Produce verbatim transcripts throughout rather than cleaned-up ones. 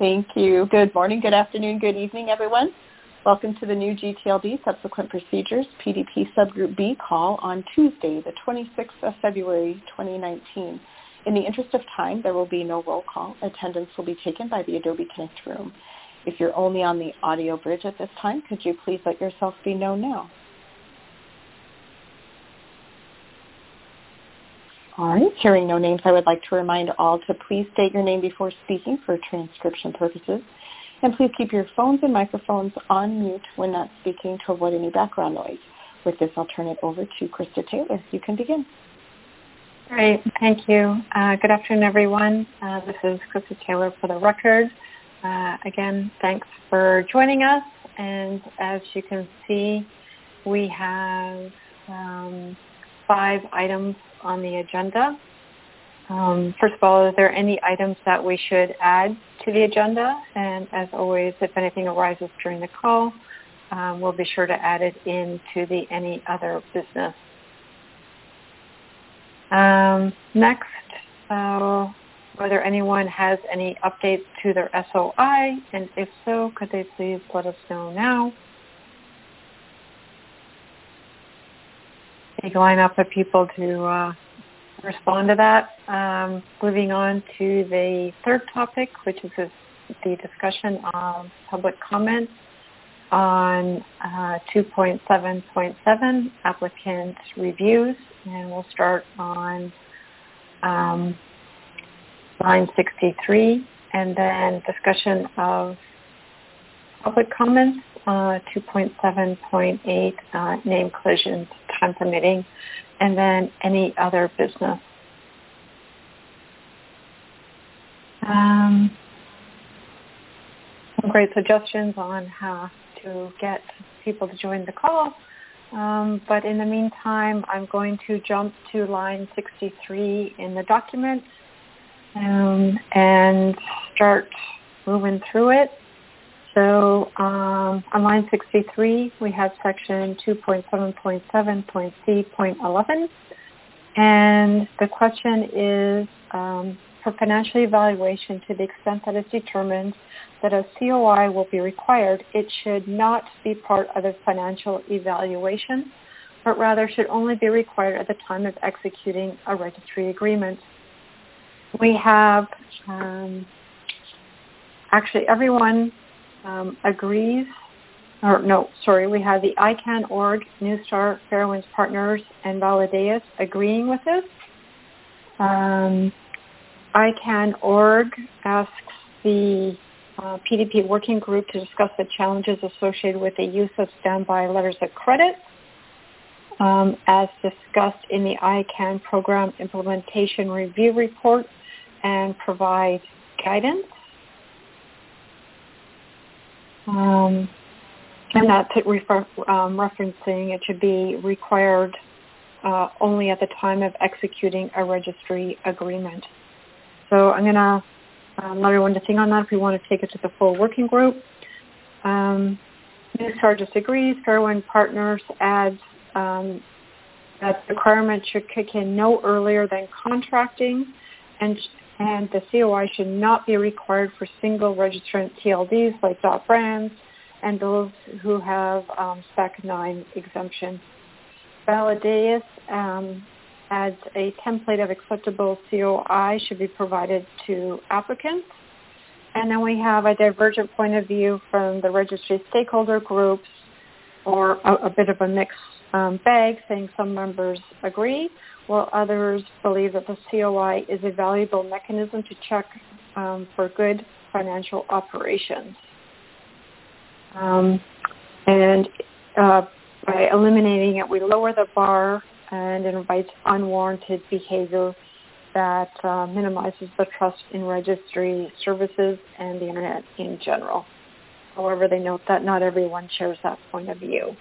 Thank you. Good morning, good afternoon, good evening, everyone. Welcome to the new G T L D Subsequent Procedures P D P Subgroup B call on Tuesday, the twenty-sixth of February, twenty nineteen. In the interest of time, there will be no roll call. Attendance will be taken by the Adobe Connect room. If you're only on the audio bridge at this time, could you please let yourself be known now? All right, hearing no names, I would like to remind all to please state your name before speaking for transcription purposes. And please keep your phones and microphones on mute when not speaking to avoid any background noise. With this, I'll turn it over to Krista Taylor. You can begin. Great, thank you. Uh, good afternoon, everyone. Uh, this is Krista Taylor for the record. Uh, again, thanks for joining us. And as you can see, we have um, five items on the agenda. Um, first of all, are there any items that we should add to the agenda? And as always, if anything arises during the call, um, we'll be sure to add it into the any other business. Um, next, uh, whether anyone has any updates to their S O I, and if so, could they please let us know now? Take a lineup of people to uh, respond to that. Um, moving on to the third topic, which is the discussion of public comment on uh, two point seven point seven, applicant reviews, and we'll start on um, line sixty-three, and then discussion of public comments, uh, two point seven point eight, uh, name collisions, time permitting, and then any other business. Um, some great suggestions on how to get people to join the call. Um, but in the meantime, I'm going to jump to line sixty-three in the document um, and start moving through it. So um, on line sixty-three, we have section two point seven point seven point C point eleven. And the question is, um, for financial evaluation, to the extent that it's determined that a C O I will be required, it should not be part of the financial evaluation, but rather should only be required at the time of executing a registry agreement. We have, um, actually everyone Um, agrees, or no, sorry, we have the I CAN org, Newstar, Fairwinds Partners, and Valideus agreeing with this. Um, I CAN org asks the uh, P D P working group to discuss the challenges associated with the use of standby letters of credit, um, as discussed in the I CAN program implementation review report, and provide guidance. Um, and that's refer, um, referencing it should be required uh, only at the time of executing a registry agreement. So I'm going to um, let everyone to think on that if we want to take it to the full working group. Um, Newstar disagrees. Fairwind Partners adds um, that the requirement should kick in no earlier than contracting, and and the C O I should not be required for single registrant T L Ds like dot brands and those who have um, Spec nine exemption. Valideus um, adds a template of acceptable C O I should be provided to applicants. And then we have a divergent point of view from the registry stakeholder groups, or a, a bit of a mixed um, bag, saying some members agree, while others believe that the C O I is a valuable mechanism to check um, for good financial operations. Um, and uh, by eliminating it, we lower the bar and it invites unwarranted behavior that uh, minimizes the trust in registry services and the Internet in general. However, they note that not everyone shares that point of view.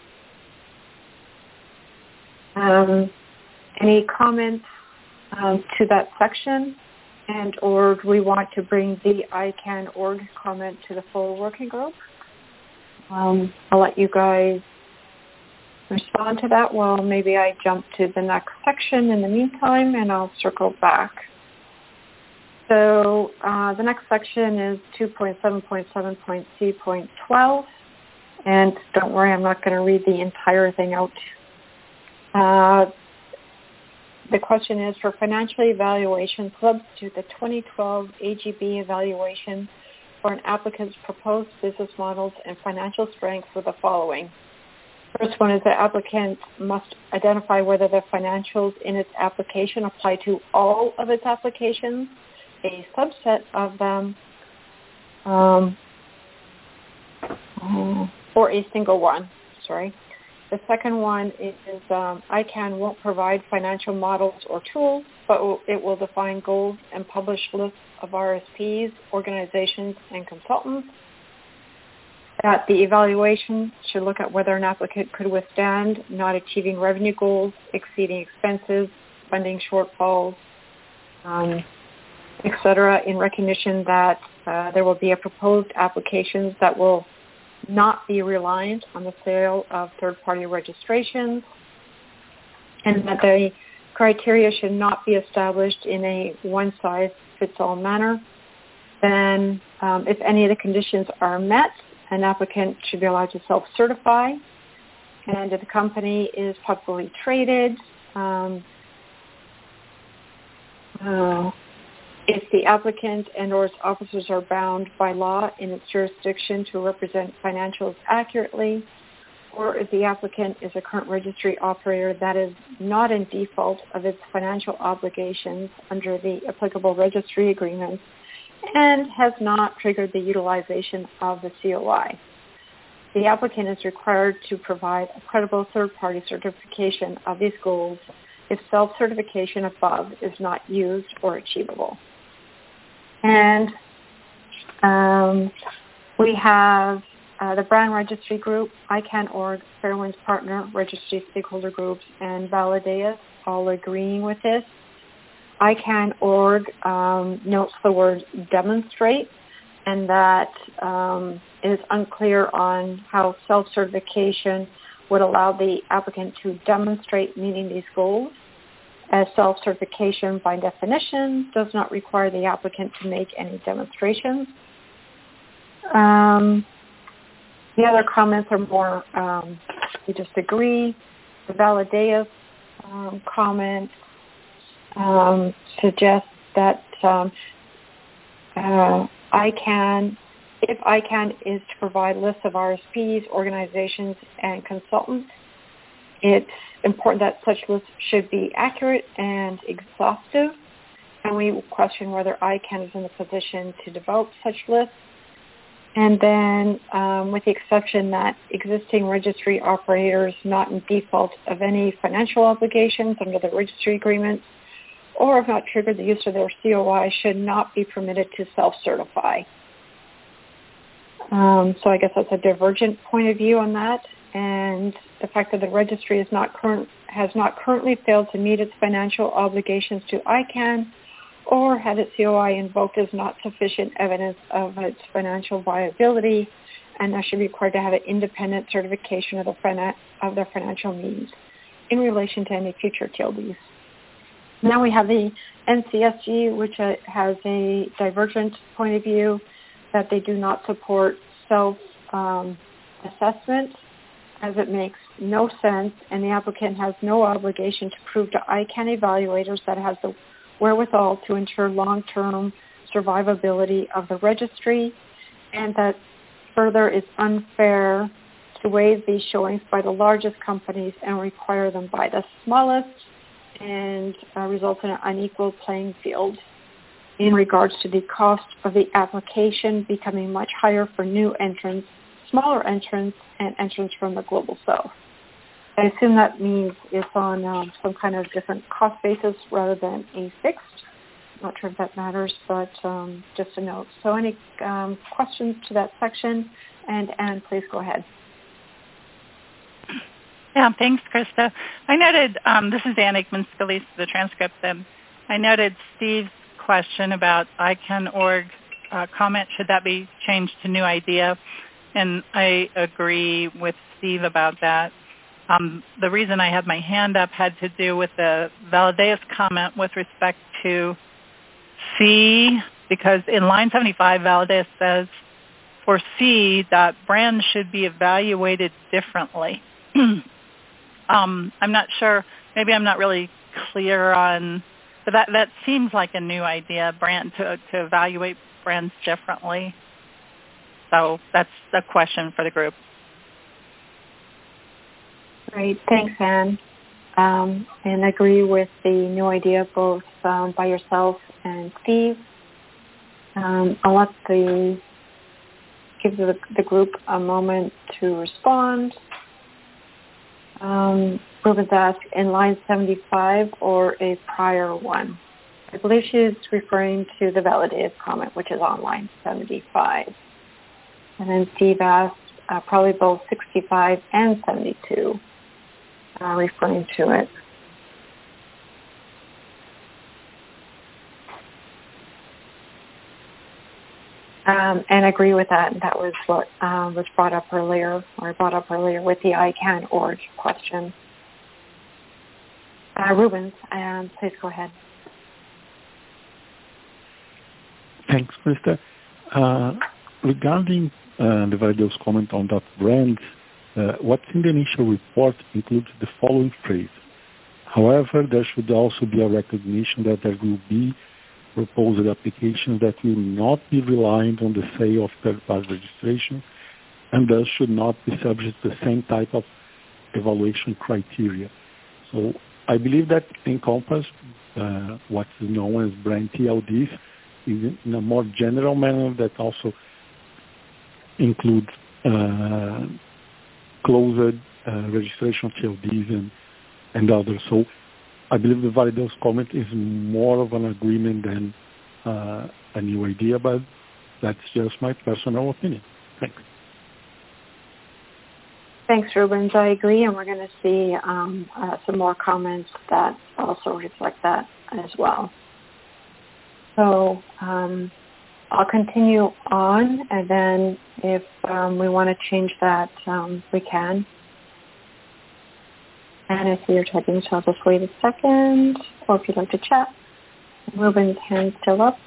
Um, Any comments um, to that section, and or do we want to bring the I CAN org comment to the full working group? Um, I'll let you guys respond to that while maybe I jump to the next section in the meantime, and I'll circle back. So uh, the next section is two point seven point seven point C point twelve. And don't worry, I'm not going to read the entire thing out. Uh, the question is, for financial evaluation, substitute the twenty twelve A G B evaluation for an applicant's proposed business models and financial strength for the following. First one is the applicant must identify whether the financials in its application apply to all of its applications, a subset of them, um, or a single one. Sorry. The second one is um, I CAN won't provide financial models or tools, but it will define goals and publish lists of R S Ps, organizations, and consultants. That the evaluation should look at whether an applicant could withstand not achieving revenue goals, exceeding expenses, funding shortfalls, um, et cetera, in recognition that uh, there will be a proposed applications that will not be reliant on the sale of third-party registrations, and that the criteria should not be established in a one-size-fits-all manner. Then, um, if any of the conditions are met, an applicant should be allowed to self-certify. And if the company is publicly traded, um, uh, if the applicant and or its officers are bound by law in its jurisdiction to represent financials accurately, or if the applicant is a current registry operator that is not in default of its financial obligations under the applicable registry agreements and has not triggered the utilization of the C O I. The applicant is required to provide a credible third-party certification of these goals if self-certification above is not used or achievable. And um, we have uh, the Brand Registry Group, I CAN dot org, Fairwinds Partner, Registry Stakeholder Groups, and Valideus all agreeing with this. I CAN dot org um, notes the word demonstrate, and that um, it is unclear on how self-certification would allow the applicant to demonstrate meeting these goals, as self-certification by definition does not require the applicant to make any demonstrations. Um, the other comments are more, um, we just agree. The Valideus um, comment um, suggests that um, uh, I CAN, if I CAN is to provide lists of R S Ps, organizations, and consultants, it's important that such lists should be accurate and exhaustive, and we question whether I CAN is in a position to develop such lists. And then um, with the exception that existing registry operators not in default of any financial obligations under the registry agreements or have not triggered the use of their C O I should not be permitted to self-certify. Um, so I guess that's a divergent point of view on that. And the fact that the registry is not current, has not currently failed to meet its financial obligations to I CAN or had its C O I invoked is not sufficient evidence of its financial viability, and that should be required to have an independent certification of, the finan- of their financial means in relation to any future T L Ds. Now we have the N C S G, which uh, has a divergent point of view that they do not support self-assessment, um, as it makes no sense, and the applicant has no obligation to prove to I CAN evaluators that it has the wherewithal to ensure long-term survivability of the registry, and that further it's unfair to waive these showings by the largest companies and require them by the smallest, and uh, result in an unequal playing field in regards to the cost of the application becoming much higher for new entrants, smaller entrants, and entrants from the global south. I assume that means it's on um, some kind of different cost basis rather than a fixed. I'm not sure if that matters, but um, just a note. So any um, questions to that section? And Anne, please go ahead. Yeah, thanks, Krista. I noted, um, this is Anne Aikman-Scalise, the transcript, and I noted Steve's question about I CAN dot org uh, comment, should that be changed to new idea? And I agree with Steve about that. Um, the reason I had my hand up had to do with the Valideus comment with respect to C, because in line seventy-five, Valadez says, for C, that brands should be evaluated differently. um, I'm not sure. Maybe I'm not really clear on, but that, that seems like a new idea, brand to, to evaluate brands differently. So that's a question for the group. Great. Thanks, Anne. Um, and I agree with the new idea both um, by yourself and Steve. Um, I'll let the give the, the group a moment to respond. Um, Ruben's asked, in line seventy-five or a prior one? I believe she's referring to the validated comment, which is on line seventy-five. And then Steve asked, uh, probably both sixty-five and seventy-two, uh, referring to it. Um, and I agree with that. That was what um, was brought up earlier, or brought up earlier with the I can org question. Uh, Rubens, um, please go ahead. Thanks, Krista. Uh, regarding uh, the Valadez comment on that brand, uh, what's in the initial report includes the following phrase. However, there should also be a recognition that there will be proposed applications that will not be reliant on the sale of third-party registration and thus should not be subject to the same type of evaluation criteria. So I believe that encompasses uh, what is known as brand T L Ds in a more general manner that also includes uh, closed uh, registration T L Ds and, and others. So I believe the Valadez comment is more of an agreement than uh, a new idea, but that's just my personal opinion. Thanks. Thanks, Rubens. I agree, and we're going to see um, uh, some more comments that also reflect that as well. So um, I'll continue on, and then if um, we want to change that, um, we can. And I see you're typing, so I'll just wait a second, or if you'd like to chat. Ruben's hand's still up.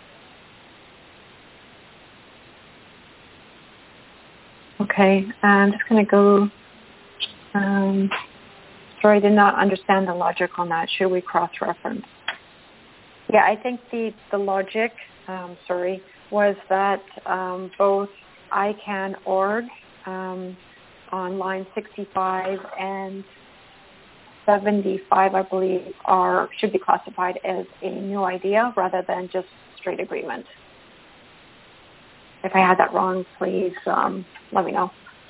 Okay, I'm just going to go, um, sorry, I did not understand the logic on that. Should we cross-reference? Yeah, I think the, the logic, um, sorry, was that um, both I can org um, on line sixty-five and seventy-five, I believe, are should be classified as a new idea rather than just straight agreement. If I had that wrong, please um, let me know.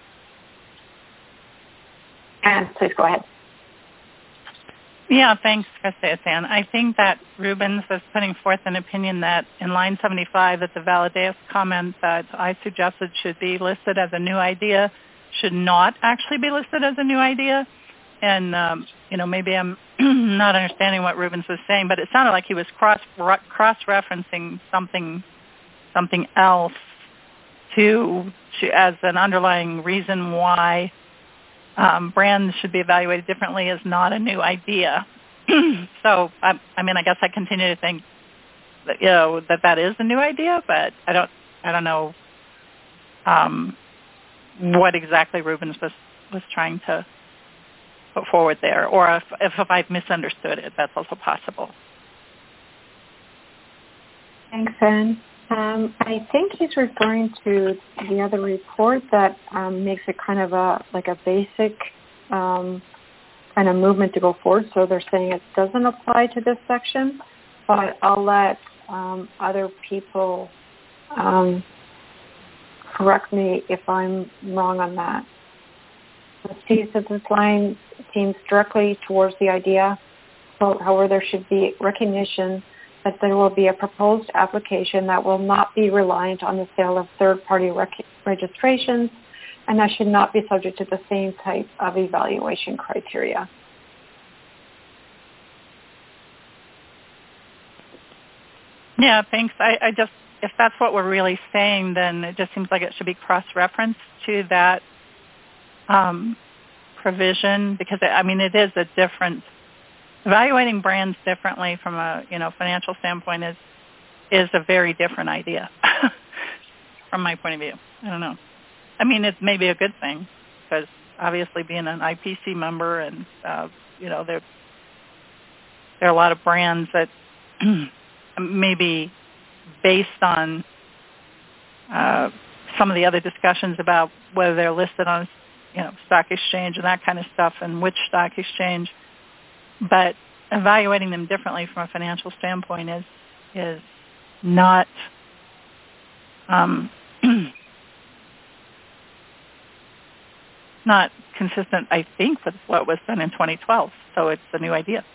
And please go ahead. Yeah, thanks, Krista. Anne. I think that Rubens was putting forth an opinion that in line seventy-five, that the Valadez comment that I suggested should be listed as a new idea should not actually be listed as a new idea. And, um, you know, maybe I'm not understanding what Rubens was saying, but it sounded like he was cross, cross-referencing something something else to, to as an underlying reason why um, brands should be evaluated differently is not a new idea. So, I, I mean, I guess I continue to think that, you know, that that is a new idea, but I don't, I don't know um, what exactly Rubens was, was trying to put forward there, or if, if, if I've misunderstood it, that's also possible. Thanks, Anne. Um, I think he's referring to the other report that um, makes it kind of a like a basic um, kind of movement to go forward. So they're saying it doesn't apply to this section, but I'll let um, other people um, correct me if I'm wrong on that. Steve said this line seems directly towards the idea. So, however, there should be recognition that there will be a proposed application that will not be reliant on the sale of third-party rec- registrations, and that should not be subject to the same type of evaluation criteria. Yeah, thanks. I, I just, if that's what we're really saying, then it just seems like it should be cross-referenced to that um, provision, because, it, I mean, it is a different, evaluating brands differently from a, you know, financial standpoint is is a very different idea from my point of view. I don't know. I mean, it may be a good thing because obviously being an I P C member and, uh, you know, there, there are a lot of brands that maybe based on uh, some of the other discussions about whether they're listed on, you know, stock exchange and that kind of stuff and which stock exchange, but evaluating them differently from a financial standpoint is is not um, not consistent, I think, with what was done in twenty twelve. So it's a new idea.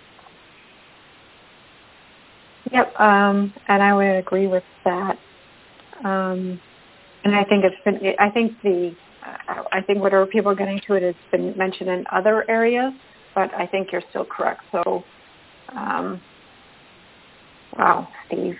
Yep, um, and I would agree with that. Um, and I think it's been. I think the. I think whatever people are getting to it has been mentioned in other areas, but I think you're still correct. So, um, wow, Steve.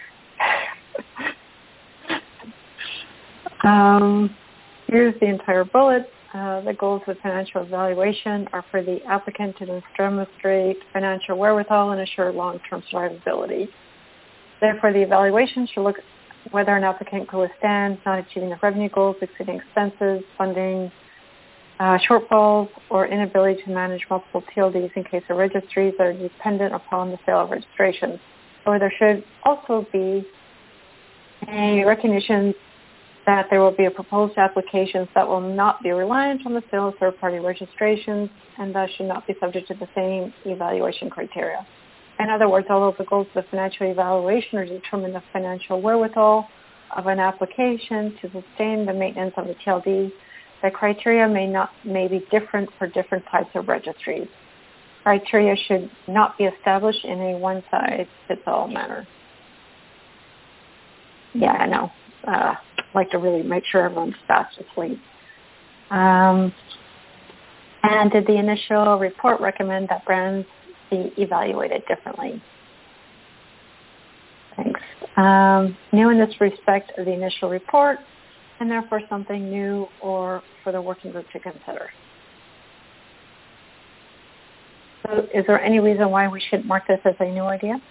um, here's the entire bullet. Uh, the goals of financial evaluation are for the applicant to demonstrate financial wherewithal and assure long-term survivability. Therefore, the evaluation should look at whether an applicant can withstand not achieving the revenue goals, exceeding expenses, funding, uh, shortfalls, or inability to manage multiple T L Ds in case of registries that are dependent upon the sale of registrations. Or there should also be a recognition that there will be a proposed applications that will not be reliant on the sale of third-party registrations and thus should not be subject to the same evaluation criteria. In other words, although the goals of the financial evaluation are to determine the financial wherewithal of an application to sustain the maintenance of the T L D, the criteria may not may be different for different types of registries. Criteria should not be established in a one-size-fits-all manner. Yeah, I know. Uh, I'd like to really make sure everyone's fast asleep. Um, and did the initial report recommend that brands be evaluated differently? Thanks. Um, new in this respect of the initial report, and therefore something new or for the working group to consider. So is there any reason why we should mark this as a new idea?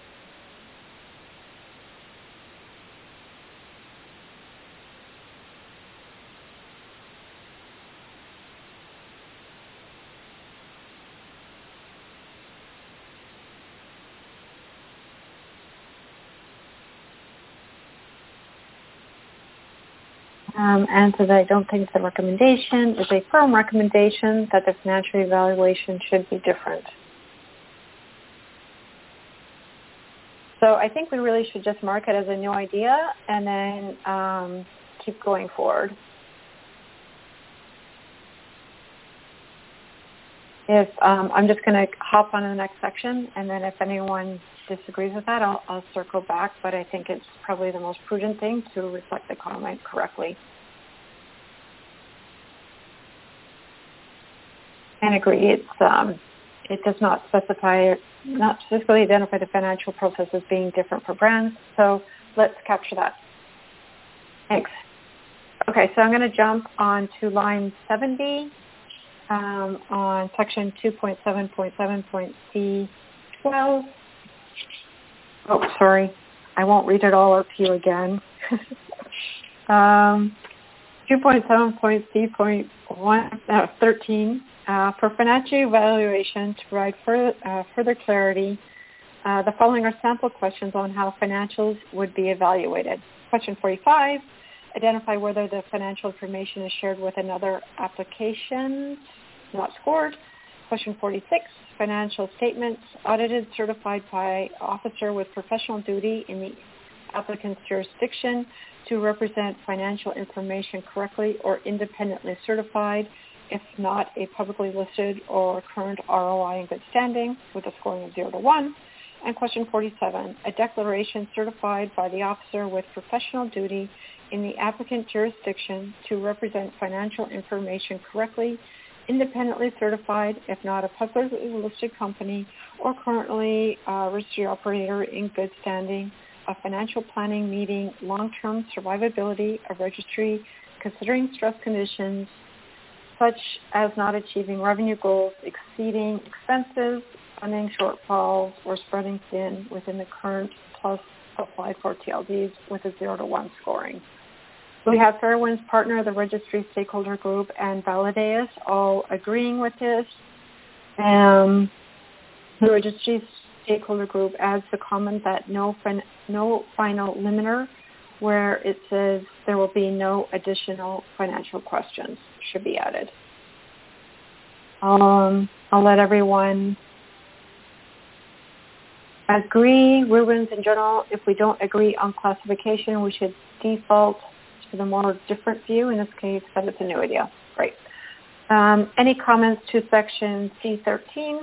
Um, and so that I don't think the recommendation is a firm recommendation that the financial evaluation should be different. So I think we really should just mark it as a new idea and then um, keep going forward. If um, I'm just going to hop on to the next section, and then if anyone disagrees with that, I'll, I'll circle back, but I think it's probably the most prudent thing to reflect the comment correctly. And agree, it's, um, it does not specify, not specifically identify the financial process as being different for brands, so let's capture that. Thanks. Okay, so I'm going to jump on to line seventy um, on section two point seven point seven point C twelve. Oh, sorry. I won't read it all out to you again. um, two point seven point C point one, uh, thirteen, uh, for financial evaluation to provide further, uh, further clarity, uh, the following are sample questions on how financials would be evaluated. Question forty-five, identify whether the financial information is shared with another application, not scored. Question forty-six, financial statements audited, certified by officer with professional duty in the applicant's jurisdiction to represent financial information correctly or independently certified, if not a publicly listed or current R O I in good standing with a scoring of zero to one. And question forty-seven, a declaration certified by the officer with professional duty in the applicant jurisdiction to represent financial information correctly, independently certified, if not a publicly listed company or currently a registry operator in good standing, a financial planning meeting long-term survivability of registry considering stress conditions such as not achieving revenue goals, exceeding expenses, funding shortfalls, or spreading thin within the current plus applied for T L Ds with a zero to one scoring. We have Fairwinds Partner, the Registry Stakeholder Group, and Valideus all agreeing with this. Um, the Registry Stakeholder Group adds the comment that no, fin- no final limiter, where it says there will be no additional financial questions, should be added. Um, I'll let everyone agree. Rubens, in general, if we don't agree on classification, we should default to the more different view, in this case, that it's a new idea. Great. Um, any comments to section C thirteen?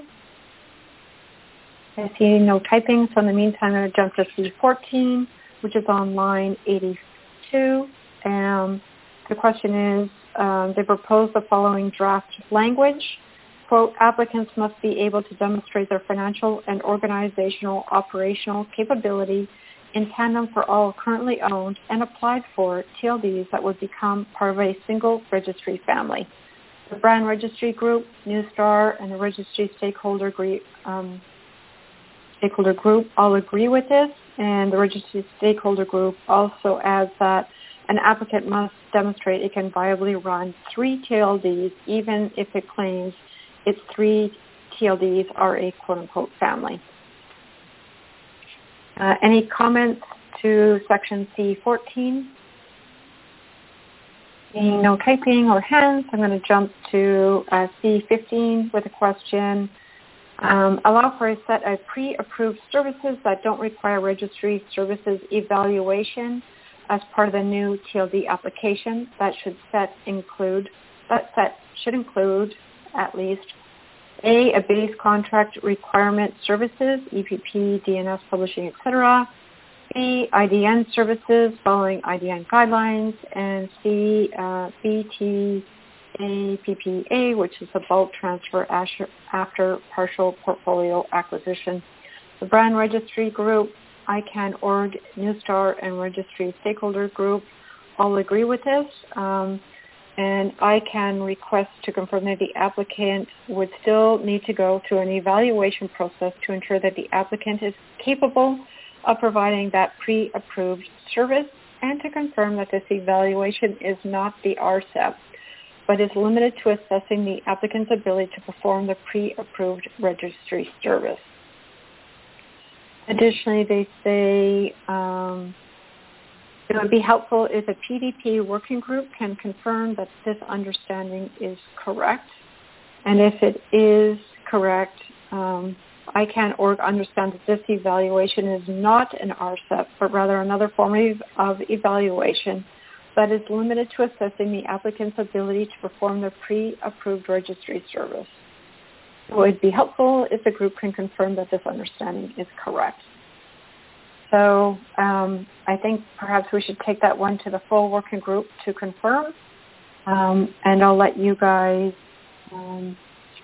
I see no typing, so in the meantime, I'm going to jump to C fourteen, which is on line eighty-two. Um, the question is, um, they propose the following draft language. Quote, applicants must be able to demonstrate their financial and organizational operational capability in tandem for all currently owned and applied for T L Ds that would become part of a single registry family. The Brand Registry Group, Newstar, and the Registry Stakeholder Group, um, Stakeholder Group all agree with this, and the Registry Stakeholder Group also adds that an applicant must demonstrate it can viably run three T L Ds even if it claims its three T L Ds are a quote-unquote family. Uh, any comments to section C fourteen? Seeing no typing or hands, I'm going to jump to uh, C fifteen with a question. Um, allow for a set of pre-approved services that don't require registry services evaluation as part of the new T L D application. That should set include that set should include at least A, a base contract requirement services, E P P, D N S publishing, et cetera. B, I D N services following I D N guidelines, and C, uh, B T A P P A, which is a bulk transfer after partial portfolio acquisition. The Brand Registry Group, I C A N org, Newstar, and Registry Stakeholder Group all agree with this. Um, and I C A N requests to confirm that the applicant would still need to go through an evaluation process to ensure that the applicant is capable of providing that pre-approved service, and to confirm that this evaluation is not the R C E P, but is limited to assessing the applicant's ability to perform the pre-approved registry service. Additionally, they say um, it would be helpful if a P D P working group can confirm that this understanding is correct. And if it is correct, um, I C A N org understands that this evaluation is not an R C E P, but rather another form of evaluation that is limited to assessing the applicant's ability to perform the pre-approved registry service. It would be helpful if the group can confirm that this understanding is correct. So um, I think perhaps we should take that one to the full working group to confirm, um, and I'll let you guys um,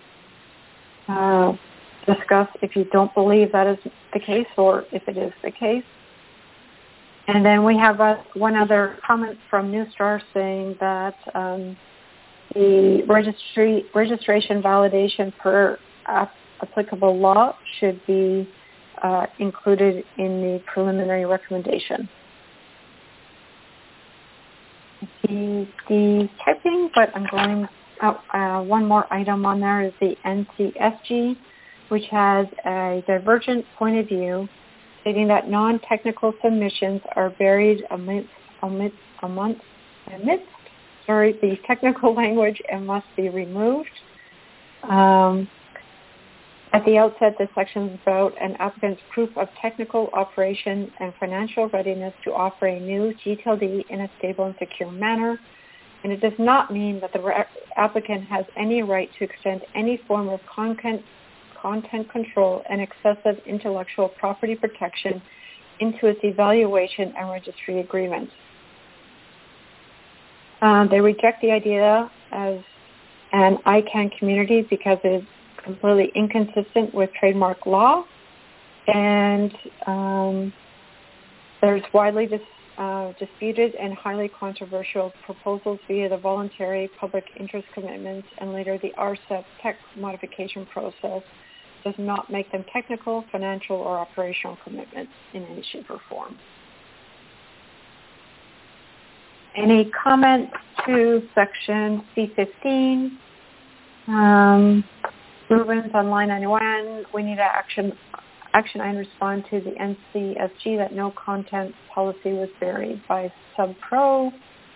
uh, discuss if you don't believe that is the case or if it is the case. And then we have uh, one other comment from Newstar saying that um, the registry registration validation per ap- applicable law should be uh, included in the preliminary recommendation. I see the typing, but I'm going out. Uh, one more item on there is the N C S G, which has a divergent point of view, stating that non-technical submissions are buried amidst, amidst, amidst, amidst sorry, the technical language and must be removed. Um, at the outset, this section is about an applicant's proof of technical operation and financial readiness to offer a new G T L D in a stable and secure manner. And it does not mean that the re- applicant has any right to extend any form of content content control and excessive intellectual property protection into its evaluation and registry agreement. Uh, they reject the idea as an I C A N community because it is completely inconsistent with trademark law, and um, there's widely dis, uh, disputed and highly controversial proposals via the voluntary public interest commitments and later the R C E P tech modification process does not make them technical, financial, or operational commitments in any shape or form. Any comments to section C fifteen? Um, Rubens on line ninety-one, we need an action, action item respond to the N C S G that no content policy was buried by SubPro.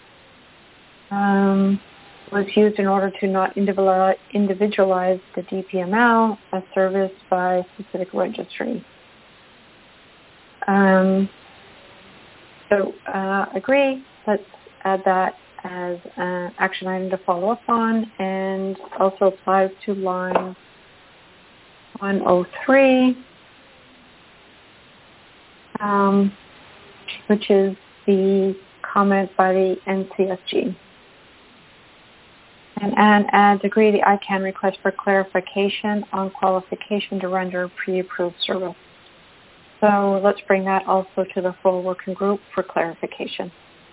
Um, was used in order to not individualize the D P M L as serviced by specific registry. Um, so uh, agree. Let's add that as an action item to follow up on, and also applies to line one oh three, um, which is the comment by the N C S G. And Anne adds, agree the I CANN request for clarification on qualification to render pre-approved service. So let's bring that also to the full working group for clarification.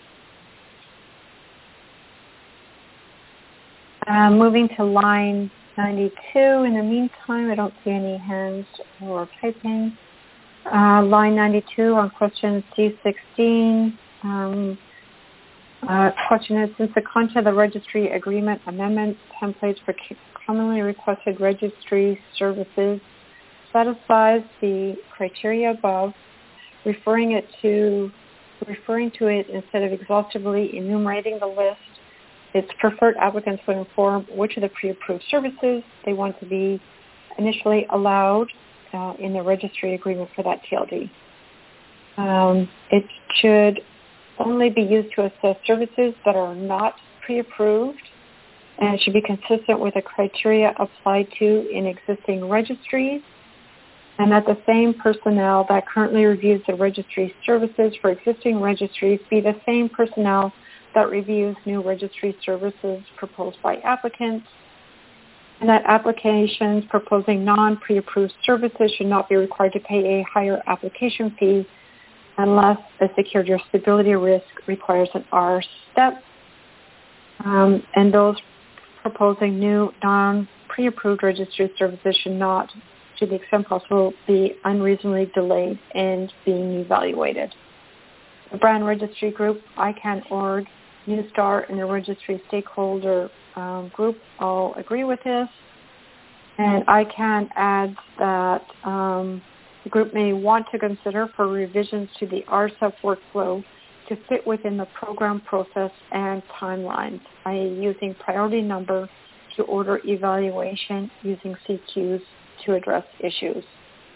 Uh, moving to line ninety-two. In the meantime, I don't see any hands or typing. Uh, line ninety-two on question C sixteen. Um, uh, question is, since the content of the registry agreement amendment templates for commonly requested registry services satisfies the criteria above, referring it to referring to it instead of exhaustively enumerating the list, its preferred applicants would inform which of the pre-approved services they want to be initially allowed uh, in the registry agreement for that T L D. Um, it should only be used to assess services that are not pre-approved, and it should be consistent with the criteria applied to in existing registries, and that the same personnel that currently reviews the registry services for existing registries be the same personnel that reviews new registry services proposed by applicants, and that applications proposing non-pre-approved services should not be required to pay a higher application fee unless the security or stability risk requires an R step, um, and those proposing new non-pre-approved registry services should not, to the extent possible, be unreasonably delayed in being evaluated. The brand registry group, I CANN org, Newstar, and the registry stakeholder um, group all agree with this. And I CANN adds that um, the group may want to consider for revisions to the R S E P workflow to fit within the program process and timelines, that is using priority number to order evaluation using C Qs to address issues.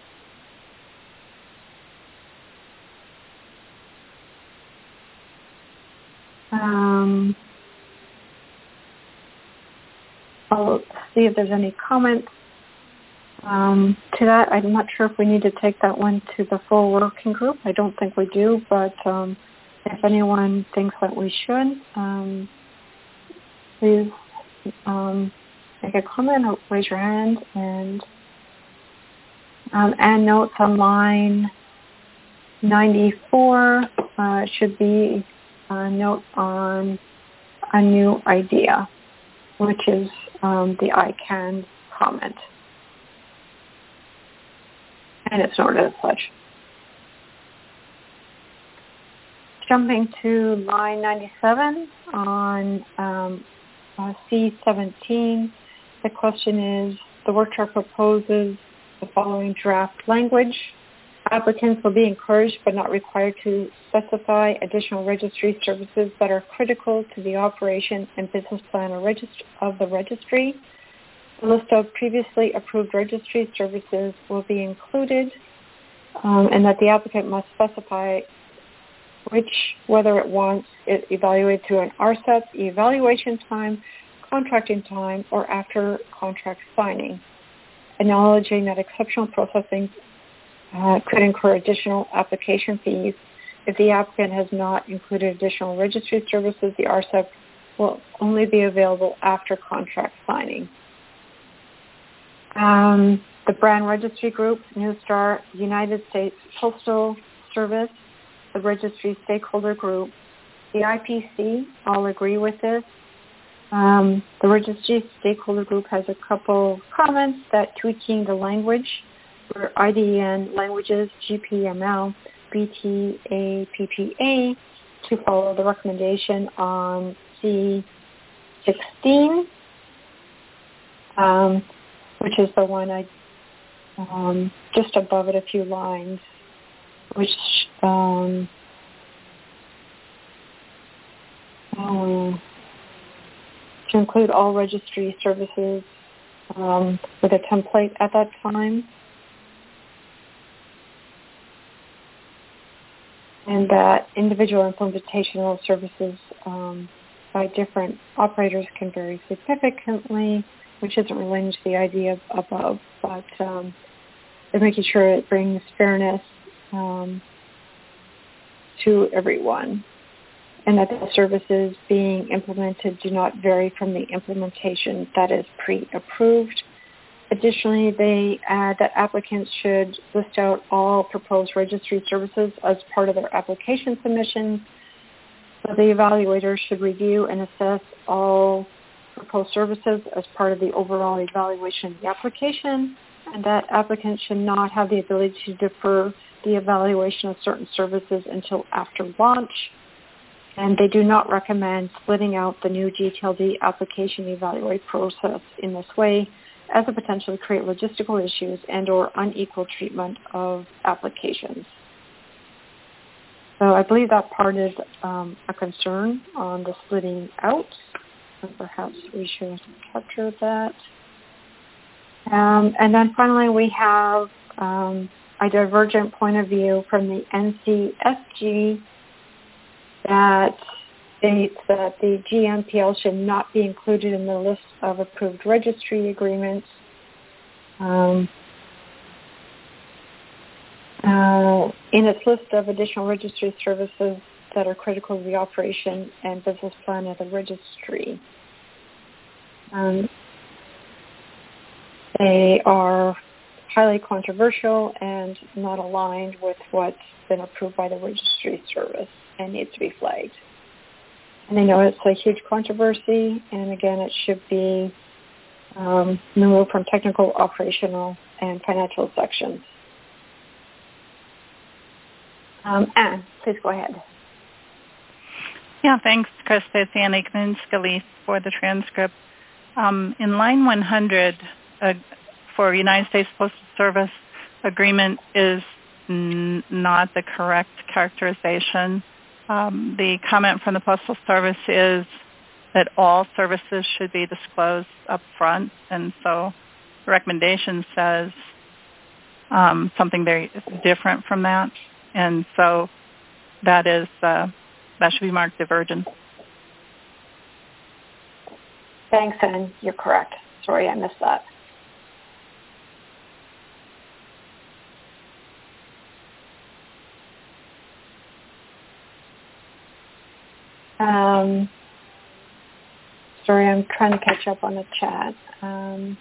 Um, I'll see if there's any comments um, to that. I'm not sure if we need to take that one to the full working group. I don't think we do, but um, if anyone thinks that we should, um, please um, make a comment or raise your hand. And um, and notes on line ninety-four uh, should be a note on a new idea, which is um, the I CANN comment. And it's noted as such. Jumping to line ninety-seven on um, uh, C seventeen, the question is, the workshop proposes the following draft language. Applicants will be encouraged but not required to specify additional registry services that are critical to the operation and business plan of the registry. A list of previously approved registry services will be included, um, and that the applicant must specify which, whether it wants it evaluated through an R S E P, evaluation time, contracting time, or after contract signing, acknowledging that exceptional processing uh, could incur additional application fees. If the applicant has not included additional registry services, the R S E P will only be available after contract signing. Um, the brand registry group, Newstar, United States Postal Service, the registry stakeholder group, the I P C all agree with this. Um, the registry stakeholder group has a couple comments that tweaking the language for I D E N languages, G P M L, B T A P P A to follow the recommendation on C sixteen, um, which is the one I um, just above it a few lines, which um, um, to include all registry services um, with a template at that time. And that individual implementational services um, by different operators can vary significantly, which isn't related to the idea above, but um, they're making sure it brings fairness um, to everyone, and that the services being implemented do not vary from the implementation that is pre-approved. Additionally, they add that applicants should list out all proposed registry services as part of their application submission. So the evaluator should review and assess all proposed services as part of the overall evaluation of the application, and that applicants should not have the ability to defer the evaluation of certain services until after launch. And they do not recommend splitting out the new G T L D application evaluate process in this way, as a potential to create logistical issues and or unequal treatment of applications. So I believe that part is um, a concern on the splitting out, and perhaps we should capture that. Um, and then finally we have um, a divergent point of view from the N C S G that states that the G M P L should not be included in the list of approved registry agreements. Um, uh, in its list of additional registry services that are critical to the operation and business plan of the registry. Um, they are highly controversial and not aligned with what's been approved by the registry service and needs to be flagged. And I know it's a huge controversy, and again, it should be um, removed from technical, operational, and financial sections. Um, Anne, please go ahead. Yeah, thanks, Krista. It's Anne Aikman-Scalise for the transcript. Um, in line one hundred uh, for United States Postal Service, agreement is n- not the correct characterization. Um, the comment from the Postal Service is that all services should be disclosed up front, and so the recommendation says um, something very different from that, and so that is uh, that should be marked divergent. Thanks, Anne. You're correct. Sorry, I missed that. Um, sorry, I'm trying to catch up on the chat. Um,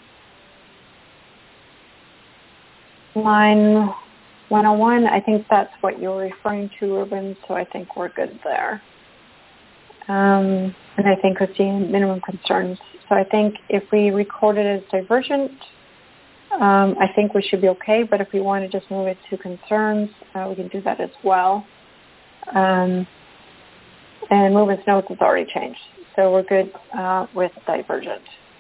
line one oh one, I think that's what you're referring to, Ruben, so I think we're good there. Um, and I think we're seeing minimum concerns. So I think if we record it as divergent, um, I think we should be okay, but if we want to just move it to concerns, uh, we can do that as well. Um, And movements notes has already changed, so we're good uh, with divergent.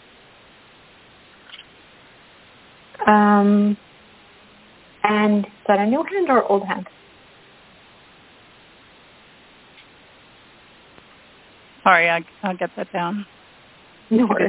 Um, and is that a new hand or old hand? Sorry, I, I'll get that down. No worries.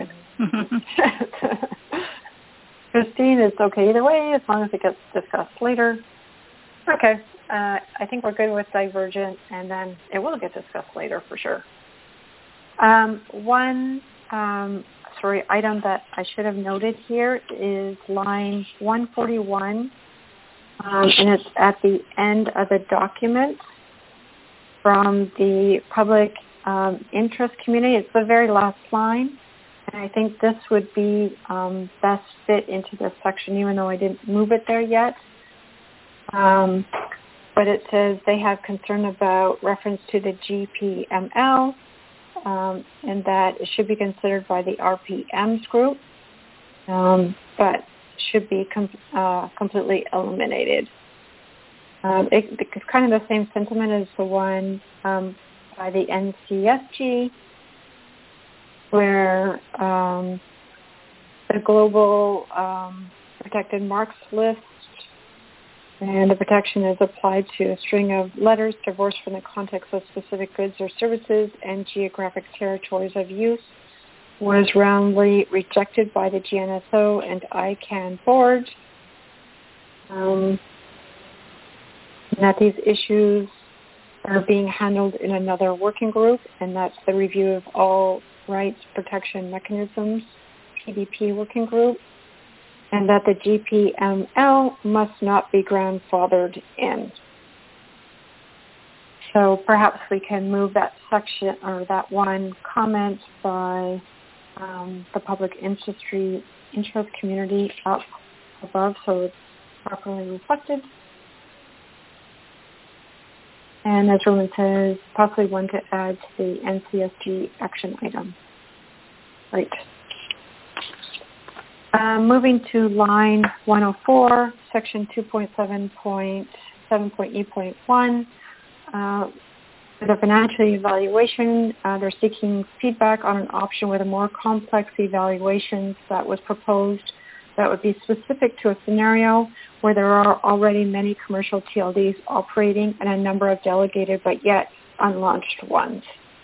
Christine, it's okay either way as long as it gets discussed later. Okay. Uh, I think we're good with divergent, and then it will get discussed later for sure. Um, one, um, sorry, item that I should have noted here is line one forty-one, um, and it's at the end of the document from the public um, interest community. It's the very last line, and I think this would be um, best fit into this section, even though I didn't move it there yet. Um, But it says they have concern about reference to the G P M L um, and that it should be considered by the R P Ms group, um, but should be com- uh, completely eliminated. Um, it, it's kind of the same sentiment as the one um, by the N C S G, where um, the global um, protected marks list and the protection is applied to a string of letters divorced from the context of specific goods or services and geographic territories of use, was roundly rejected by the G N S O and I CANN board. Um, and that these issues are being handled in another working group, and that's the Review of All Rights Protection Mechanisms, P D P working group, and that the G P M L must not be grandfathered in. So perhaps we can move that section or that one comment by um, the public industry interest community up above so it's properly reflected. And as Roman says, possibly one to add to the N C S G action item. Right. Uh, moving to line one oh four, section two point seven point seven point E point one. Uh, for the financial evaluation, uh, they're seeking feedback on an option with a more complex evaluation that was proposed that would be specific to a scenario where there are already many commercial T L Ds operating and a number of delegated but yet unlaunched ones.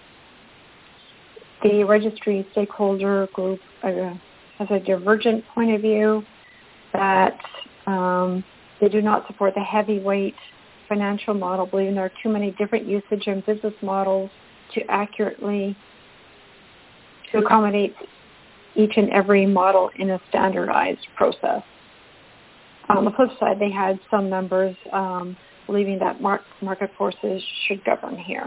The registry stakeholder group uh, has a divergent point of view that um, they do not support the heavyweight financial model, believing there are too many different usage and business models to accurately to accommodate each and every model in a standardized process. On the flip side, they had some members um, believing that mar- market forces should govern here.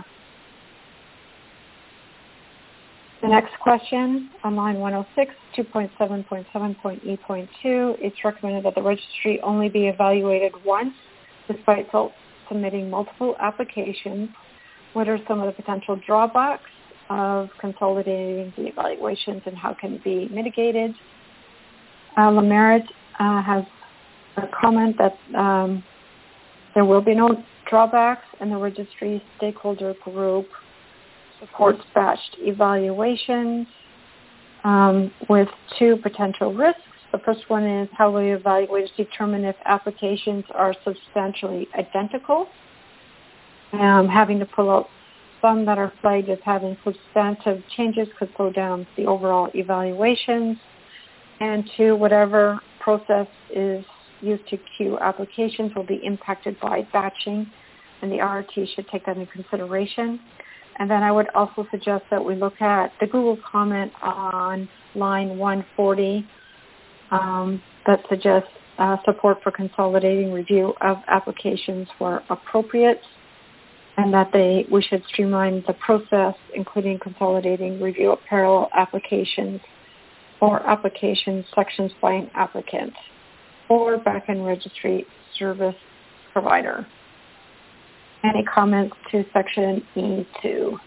The next question on line one oh six, two point seven point seven point E point two, it's recommended that the registry only be evaluated once despite submitting multiple applications. What are some of the potential drawbacks of consolidating the evaluations and how can it be mitigated? Uh, Lamerit uh, has a comment that um, there will be no drawbacks, and the registry stakeholder group supports batched evaluations um, with two potential risks. The first one is how will evaluators determine if applications are substantially identical? Um, having to pull out some that are flagged as having substantive changes could slow down the overall evaluations. And two, whatever process is used to queue applications will be impacted by batching, and the R R T should take that into consideration. And then I would also suggest that we look at the Google comment on line one forty um, that suggests uh, support for consolidating review of applications where appropriate, and that they we should streamline the process, including consolidating review of parallel applications or application sections by an applicant or backend registry service provider. Any comments to section E two?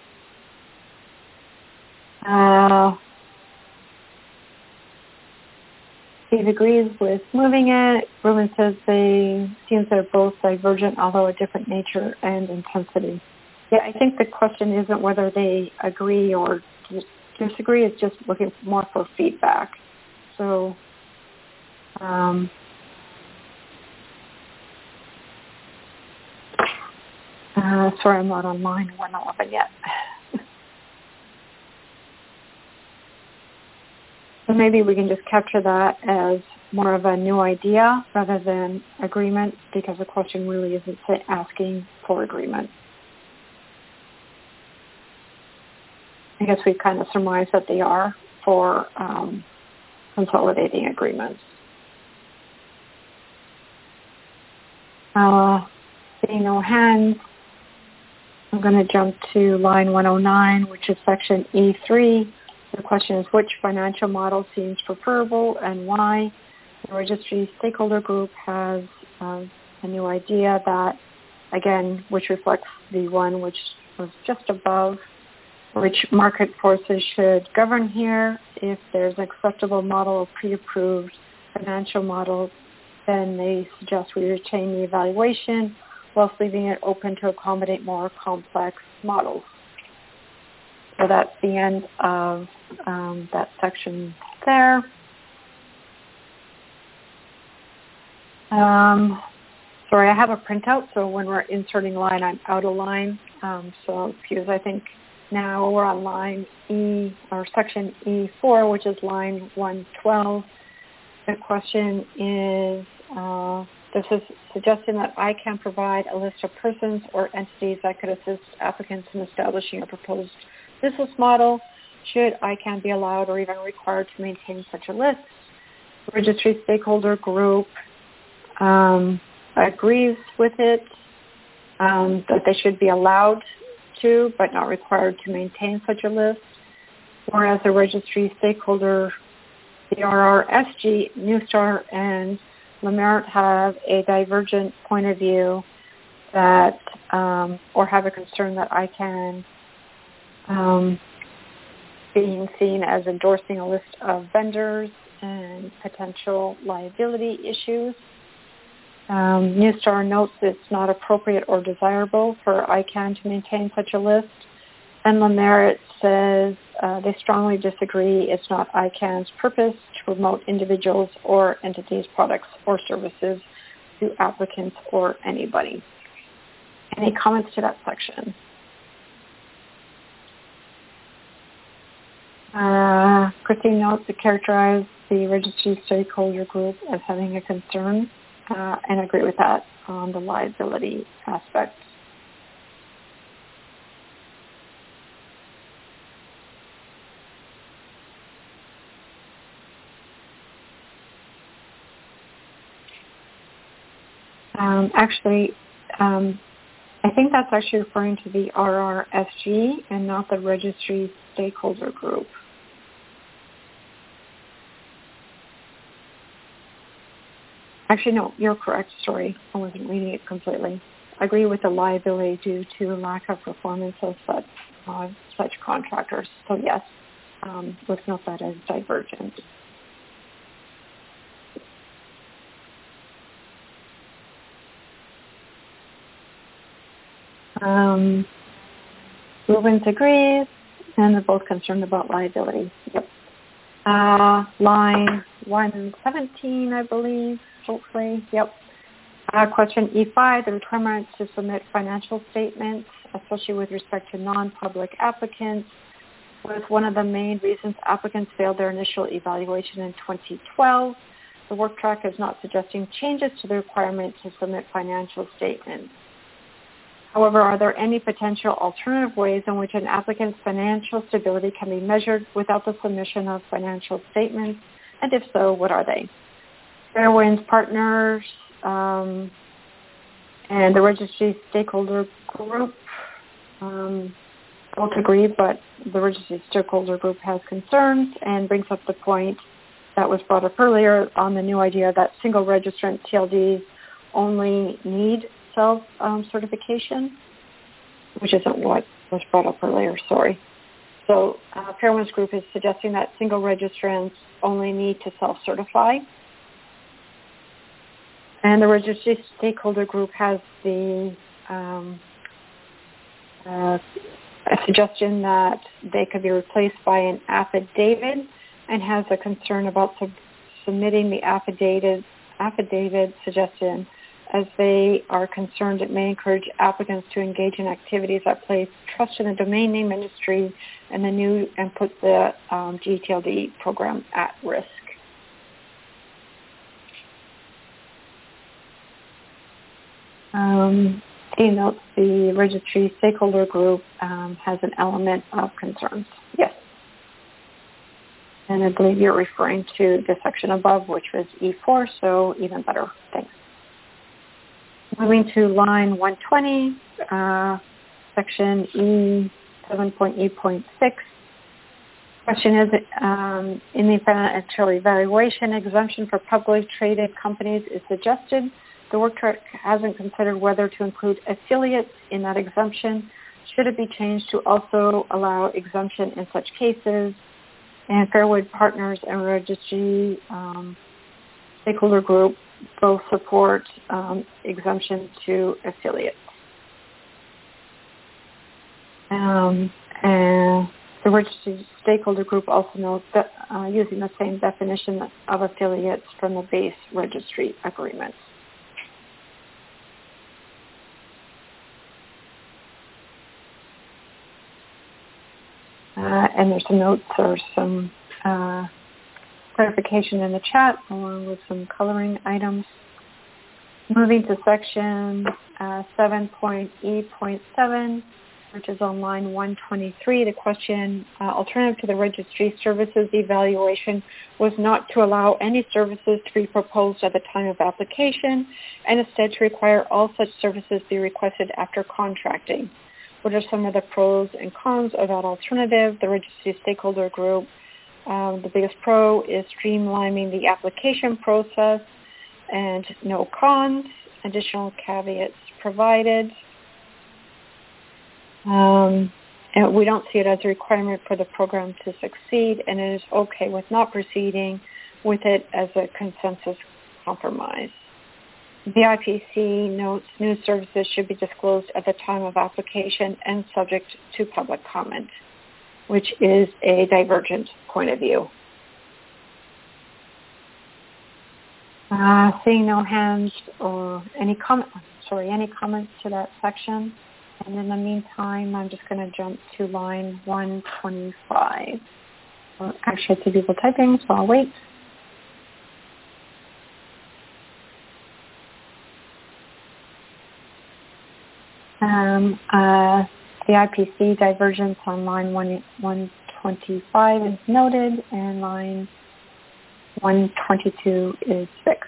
Uh, Steve agrees with moving it. Ruben says they seems they're both divergent, although of different nature and intensity. Yeah, I think the question isn't whether they agree or disagree. It's just looking more for feedback. So, um, Uh, sorry, I'm not on line one eleven yet. So maybe we can just capture that as more of a new idea rather than agreement, because the question really isn't asking for agreement. I guess we kind of surmise that they are for um, consolidating agreements. Uh, seeing no hands, I'm going to jump to line one oh nine, which is section E three. The question is, which financial model seems preferable and why? The registry stakeholder group has um, a new idea that, again, which reflects the one which was just above, which market forces should govern here. If there's an acceptable model of pre-approved financial models, then they suggest we retain the evaluation whilst leaving it open to accommodate more complex models. So that's the end of um, that section there. Um, sorry, I have a printout, so when we're inserting line, I'm out of line. Um, so excuse, I think now we're on line E, or section E four, which is line one twelve. The question is, uh, this is suggesting that I can provide a list of persons or entities that could assist applicants in establishing a proposed business model. Should I can be allowed or even required to maintain such a list? The registry stakeholder group um, agrees with it, um, that they should be allowed to, but not required to maintain such a list. Whereas the registry stakeholder, the R R S G, Newstar, and Lemerit have a divergent point of view that, um, or have a concern that I can um, being seen as endorsing a list of vendors and potential liability issues. Um, Newstar notes it's not appropriate or desirable for I CANN to maintain such a list. And Lemerit says uh, they strongly disagree. It's not I CANN's purpose to promote individuals or entities, products, or services to applicants or anybody. Any comments to that section? Uh, Christine notes to characterize the registry stakeholder group as having a concern uh, and agree with that on the liability aspect. Um, actually, um, I think that's actually referring to the R R S G and not the registry stakeholder group. Actually, no, you're correct. Sorry, I wasn't reading it completely. I agree with the liability due to lack of performance of such, uh, such contractors. So yes, um, let's note that as divergent. Um, Rubens agrees, and they're both concerned about liability. Yep. Uh, line one seventeen, I believe, hopefully. Yep. Uh, question E five, the requirement to submit financial statements, especially with respect to non-public applicants, was one of the main reasons applicants failed their initial evaluation in twenty twelve. The work track is not suggesting changes to the requirement to submit financial statements. However, are there any potential alternative ways in which an applicant's financial stability can be measured without the submission of financial statements? And if so, what are they? Fairwinds Partners um, and the registry stakeholder group um, both agree, but the registry stakeholder group has concerns and brings up the point that was brought up earlier on the new idea that single registrant T L Ds only need self-certification, um, which isn't what was brought up earlier, sorry. So uh, Fairwinds Group is suggesting that single registrants only need to self-certify. And the registry stakeholder group has the um, uh, a suggestion that they could be replaced by an affidavit and has a concern about sub- submitting the affidavit, affidavit suggestion, as they are concerned it may encourage applicants to engage in activities that place trust in the domain name industry and the new and put the um, G T L D program at risk. Um, he notes the registry stakeholder group um, has an element of concerns. Yes. And I believe you're referring to the section above, which was E four, so even better. Thanks. Moving to line one twenty, uh, section E seven point eight point six. Question is, um, in the financial evaluation, exemption for publicly traded companies is suggested. The work track hasn't considered whether to include affiliates in that exemption. should it be changed to also allow exemption in such cases? And Fairwood Partners and Registry um, Stakeholder Group both support um, exemption to affiliates. Um, and the Registry Stakeholder Group also notes that uh, using the same definition of affiliates from the base registry agreement. Uh, and there's some notes or some uh, clarification in the chat along with some coloring items. Moving to section uh, seven point E point seven, which is on line one twenty-three, the question, uh, alternative to the registry services evaluation was not to allow any services to be proposed at the time of application and instead to require all such services be requested after contracting. What are some of the pros and cons of that alternative? The Registry Stakeholder Group, um, the biggest pro is streamlining the application process and no cons, additional caveats provided. Um, and we don't see it as a requirement for the program to succeed, and it is okay with not proceeding with it as a consensus compromise. The I P C notes new services should be disclosed at the time of application and subject to public comment, which is a divergent point of view. Uh, seeing no hands or any comment, sorry, any comments to that section. And in the meantime, I'm just going to jump to line one twenty-five. Well, actually, I see people typing, so I'll wait. Um, uh, the I P C divergence on line one twenty-five is noted, and line one twenty-two is fixed.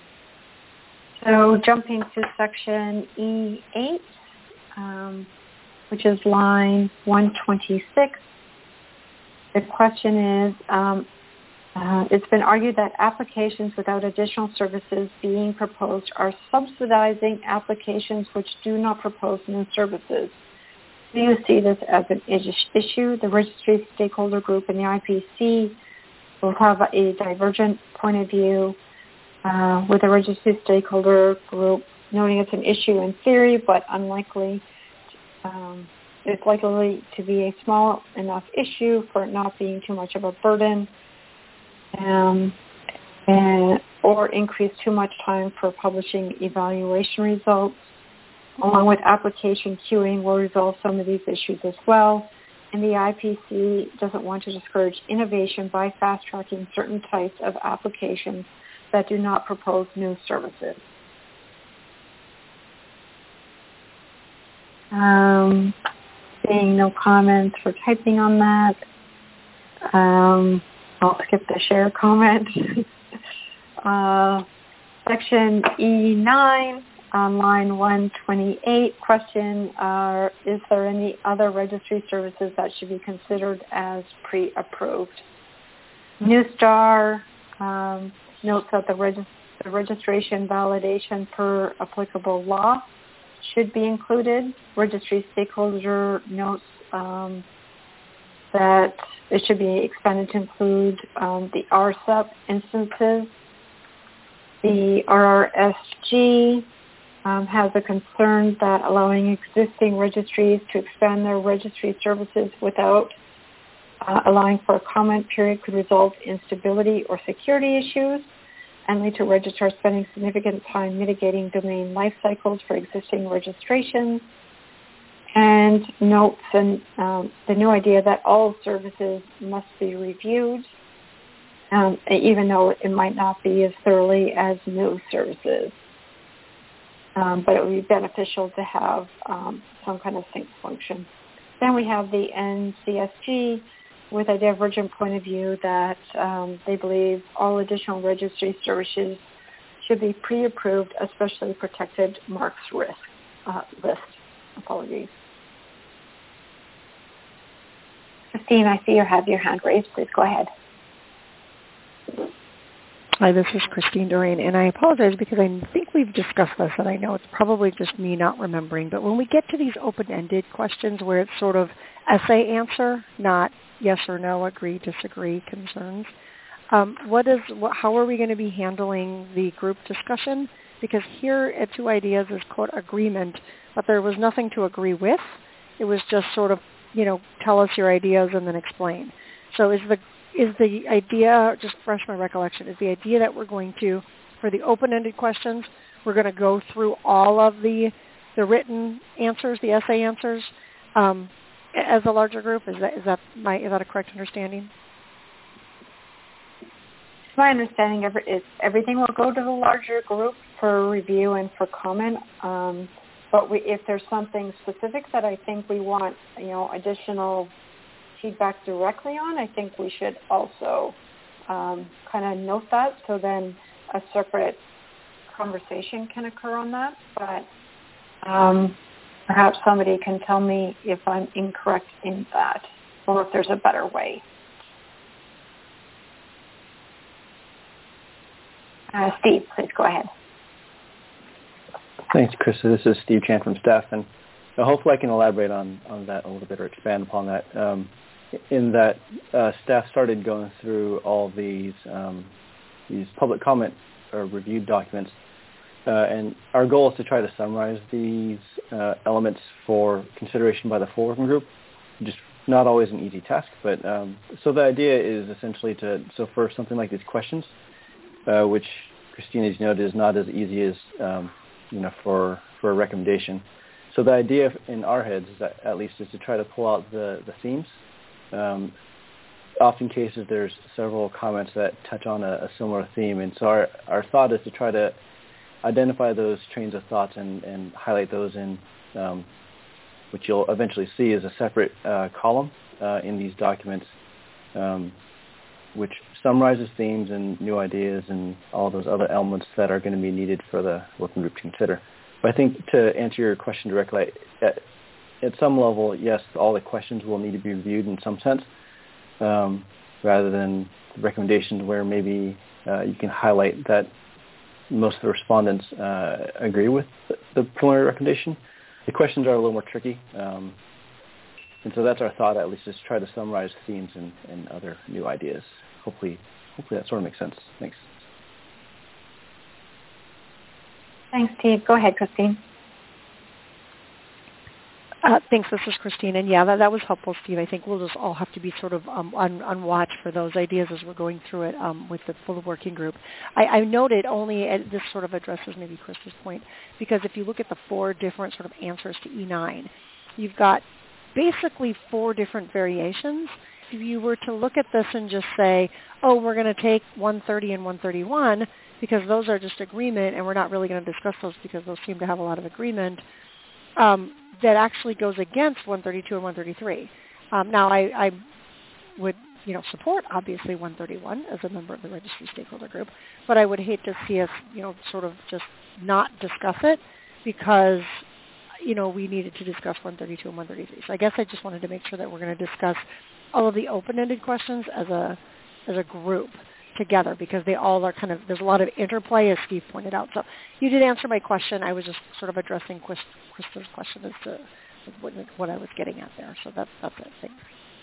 So jumping to section E eight, um, which is line one twenty-six, the question is, um, uh, it's been argued that applications without additional services being proposed are subsidizing applications which do not propose new services. Do you see this as an issue? The Registry Stakeholder Group and the I P C will have a divergent point of view, uh, with the Registry Stakeholder Group noting it's an issue in theory, but unlikely. Um, it's likely to be a small enough issue for it not being too much of a burden, um, and, or increase too much time for publishing evaluation results. Along with application queuing will resolve some of these issues as well. And the I P C doesn't want to discourage innovation by fast-tracking certain types of applications that do not propose new services. Um, seeing no comments for typing on that, um, I'll skip the share comment. uh, section E nine. On line one twenty-eight, question, uh, is there any other registry services that should be considered as pre-approved? Newstar um, notes that the, regist- the registration validation per applicable law should be included. Registry Stakeholder notes um, that it should be expanded to include um, the R S E P instances. The R R S G Um, has a concern that allowing existing registries to expand their registry services without uh, allowing for a comment period could result in stability or security issues and lead to registrars spending significant time mitigating domain life cycles for existing registrations. And notes and um, the new idea that all services must be reviewed, um, even though it might not be as thoroughly as new services. Um, but it would be beneficial to have um, some kind of sync function. Then we have the N C S G with a divergent point of view that um, they believe all additional registry services should be pre-approved, especially protected marks risk uh, list. Apologies. Christine, I see you have your hand raised. Please go ahead. Hi, this is Christine Doreen, and I apologize because I think we've discussed this, and I know it's probably just me not remembering, but when we get to these open-ended questions where it's sort of essay answer, not yes or no, agree, disagree, concerns, um, what is, what, how are we going to be handling the group discussion? Because here at Two Ideas is, quote, agreement, but there was nothing to agree with. It was just sort of, you know, tell us your ideas and then explain. So is the Is the idea, just fresh my recollection, is the idea that we're going to, for the open-ended questions, we're going to go through all of the the written answers, the essay answers, um, as a larger group? Is that is that my is that a correct understanding? My understanding of it is everything will go to the larger group for review and for comment. Um, but we, if there's something specific that I think we want, you know, additional feedback directly on, I think we should also um, kind of note that, so then a separate conversation can occur on that. But um, perhaps somebody can tell me if I'm incorrect in that, or if there's a better way. Uh, Steve, please go ahead. Thanks, Krista. This is Steve Chan from staff, and hopefully I can elaborate on, on that a little bit or expand upon that. Um, in that uh, staff started going through all these um, these public comment or reviewed documents, uh, and our goal is to try to summarize these uh, elements for consideration by the full working group. Just not always an easy task, but um, so the idea is essentially to, so for something like these questions, uh, which Christine, as you noted, is not as easy as um, you know for for a recommendation. So the idea in our heads, is that, at least, is to try to pull out the the themes. Um, often cases there's several comments that touch on a, a similar theme, and so our, our thought is to try to identify those trains of thoughts and, and highlight those in, um, which you'll eventually see as a separate uh, column uh, in these documents, um, which summarizes themes and new ideas and all those other elements that are going to be needed for the working group to consider. But I think to answer your question directly, at, at some level, yes, all the questions will need to be reviewed in some sense, um, rather than recommendations where maybe uh, you can highlight that most of the respondents uh, agree with the, the preliminary recommendation. The questions are a little more tricky, um, and so that's our thought, at least, is try to summarize themes and, and other new ideas. Hopefully, hopefully that sort of makes sense. Thanks. Thanks, Steve. Go ahead, Christine. Uh, thanks. This is Christine. And yeah, that, that was helpful, Steve. I think we'll just all have to be sort of um, on, on watch for those ideas as we're going through it um, with the full working group. I, I noted only, and this sort of addresses maybe Krista's point, because if you look at the four different sort of answers to E nine, you've got basically four different variations. If you were to look at this and just say, oh, we're going to take one thirty and one thirty-one, because those are just agreement, and we're not really going to discuss those because those seem to have a lot of agreement, um, that actually goes against one thirty-two and one thirty-three. Um, now, I, I would, you know, support, obviously, one thirty-one as a member of the registry stakeholder group, but I would hate to see us, you know, sort of just not discuss it because, you know, we needed to discuss one thirty-two and one thirty-three. So I guess I just wanted to make sure that we're going to discuss all of the open-ended questions as a as a group together, because they all are kind of, there's a lot of interplay, as Steve pointed out. So you did answer my question. I was just sort of addressing Krista's question as to what, what I was getting at there. So that's, that's it. Thanks.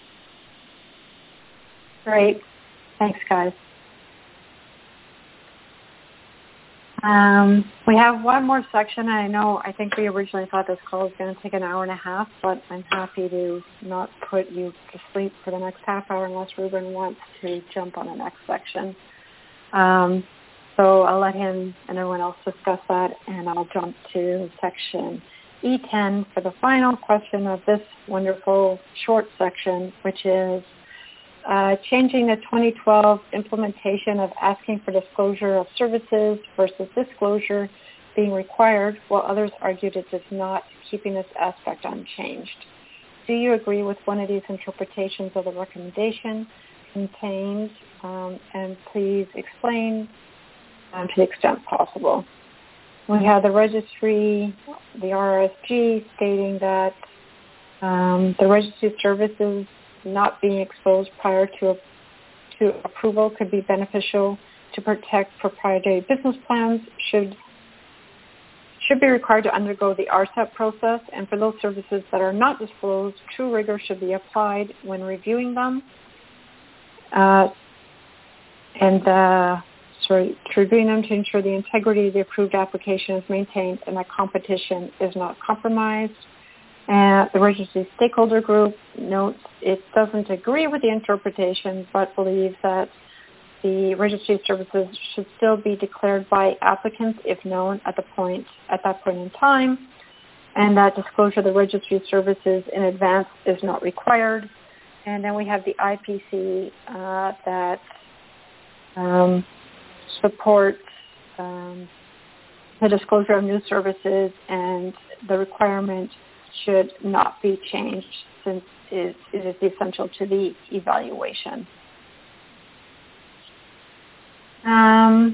Great. Thanks, guys. Um, we have one more section. I know, I think we originally thought this call was going to take an hour and a half, but I'm happy to not put you to sleep for the next half hour unless Ruben wants to jump on the next section. Um, so I'll let him and everyone else discuss that, and I'll jump to section E ten for the final question of this wonderful short section, which is Uh, changing the twenty twelve implementation of asking for disclosure of services versus disclosure being required, while others argued it does not, keeping this aspect unchanged. Do you agree with one of these interpretations of the recommendation contained? Um, and please explain um, to the extent possible. We have the registry, the R S G, stating that um, the registry services not being exposed prior to to approval could be beneficial to protect proprietary business plans should should be required to undergo the R S E P process, and for those services that are not disclosed, true rigor should be applied when reviewing them. Uh, and uh, sorry, to reviewing them to ensure the integrity of the approved application is maintained and that competition is not compromised. And the registry stakeholder group notes it doesn't agree with the interpretation, but believes that the registry services should still be declared by applicants if known at the point at that point in time, and that disclosure of the registry services in advance is not required. And then we have the I P C uh, that um, supports um, the disclosure of new services, and the requirement should not be changed since it, it is essential to the evaluation. Um,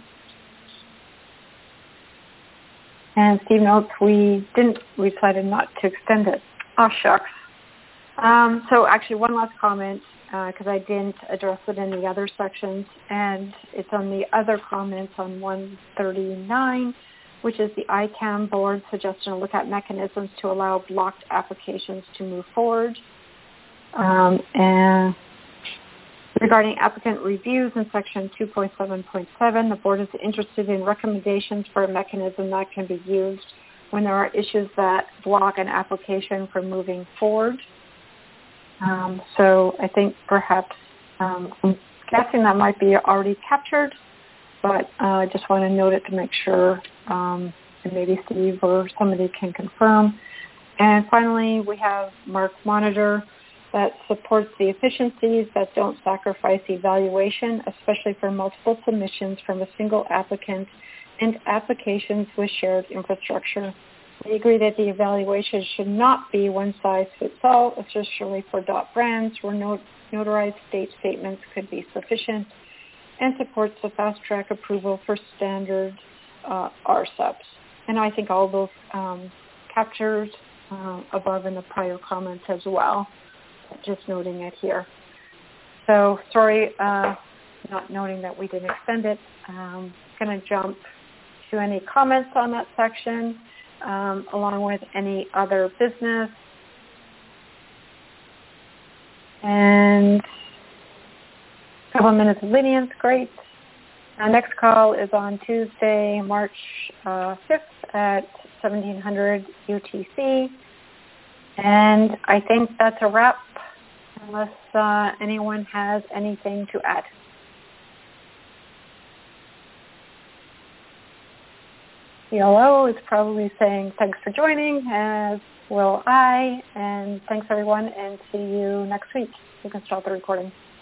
and Steve notes we didn't, we decided not to extend it. Oh, shucks. Um, so actually one last comment, because uh, I didn't address it in the other sections, and it's on the other comments on one thirty-nine, which is the I CAM board suggesting to look at mechanisms to allow blocked applications to move forward. Um, and regarding applicant reviews in section two point seven point seven, the board is interested in recommendations for a mechanism that can be used when there are issues that block an application from moving forward. Um, so I think perhaps, um, I'm guessing that might be already captured, but uh, I just want to note it to make sure, um, and maybe Steve or somebody can confirm. And finally, we have Mark Monitor that supports the efficiencies that don't sacrifice evaluation, especially for multiple submissions from a single applicant and applications with shared infrastructure. We agree that the evaluation should not be one size fits all, especially for dot brands where not- notarized state statements could be sufficient, and supports the fast-track approval for standard uh, R S E Ps. And I think all those um, captured uh, above in the prior comments as well. Just noting it here. So sorry, uh, not noting that we didn't extend it. I'm going to jump to any comments on that section, um, along with any other business. And a couple of minutes of lenience, great. Our next call is on Tuesday, March uh, fifth at seventeen hundred U T C. And I think that's a wrap, unless uh, anyone has anything to add. C L O is probably saying thanks for joining, as will I, and thanks everyone, and see you next week. You can stop the recording.